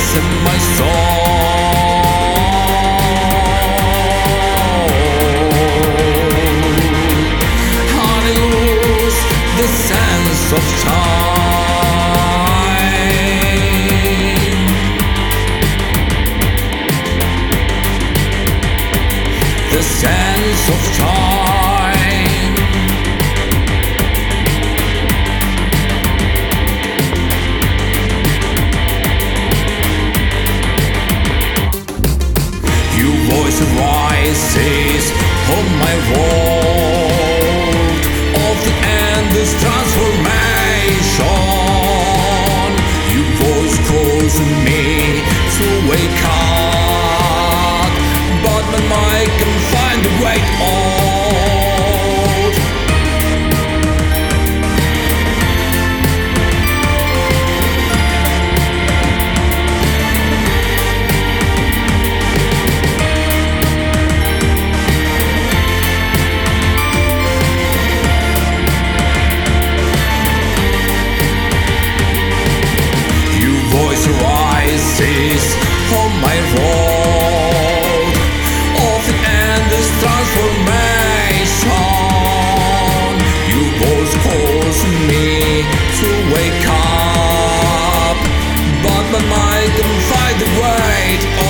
voice in my soul. I lose the sense of time. The sense of time. Your voice rises on my world of the endless transformation. Your voice calls me to wake up, but my mind can find a way out. Your voice rises on my road of the endless transformation. Your voice calls me to wake up, but my mind can find the way